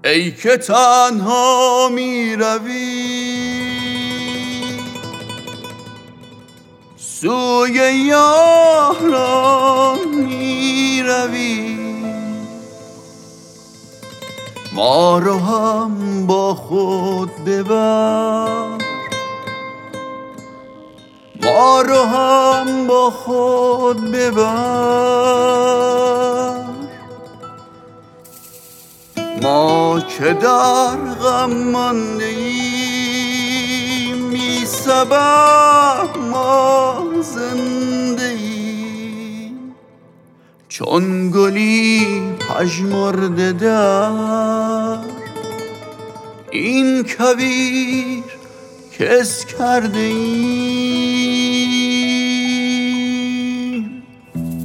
ای که تنها می روی سوی یاران می روی، ما رو هم با خود ببر، ما رو هم با خود ببر. ما که در غم مانده ایم، بی سبب ما زنده ایم، چون گلی پژمرده در این کویر کس کرده ایم.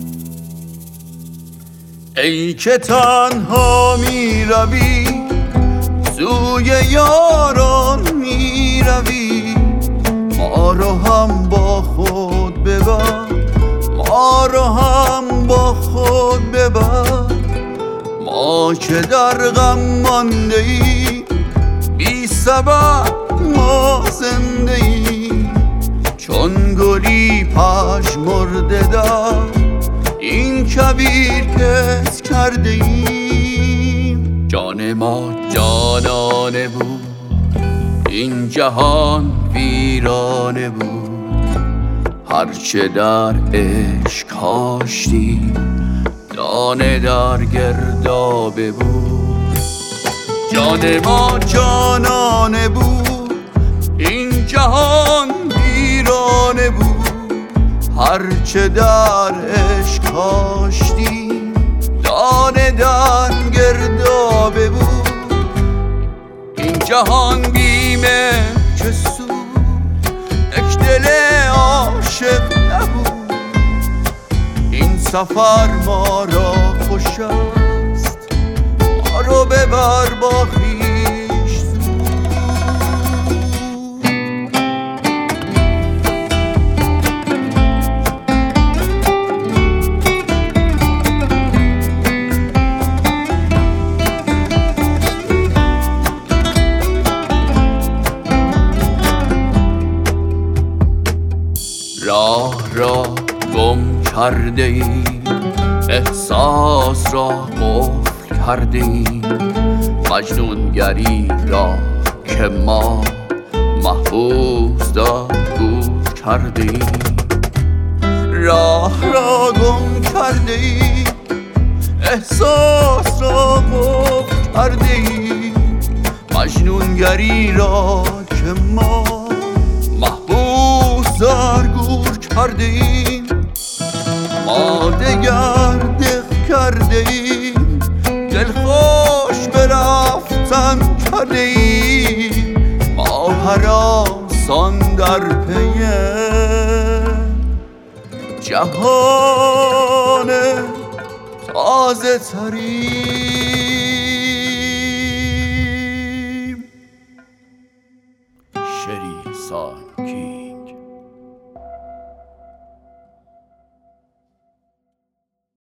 ای که تنها می روی سوی یاران می روی، ما رو هم با خود ببر، ما رو هم با خود ببر. ما که در غم مانده ایم، بی سبب ما زنده ایم، چون گلی پژمرده در این کویر کس کرده ایم. جان ما جانانه بود، این جهان ویرانه بود، هرچه در عشق کاشتی دانه در گردابه بود. جان ما جانانه بود، این جهان ویرانه بود، هرچه در عشق کاشتی دانه در گردابه بود. این جهان بیمه که سود یک دل عاشق نبود، این سفر ما را خوش است، ما رو ببر با خویش زود. راه را گم کرده ایم، احساس را قفل کرده ایم، مجنونگری را که ما محبوس دور کرده ایم. راه را گم کرده ایم، احساس را قفل کرده ایم، مجنونگری را که ما محبوس گور کرده ایم. ما دگر دق کرده ایم، دل خوش به رفتن کرده ایم، ما هراسان در پی جهان تازه تری.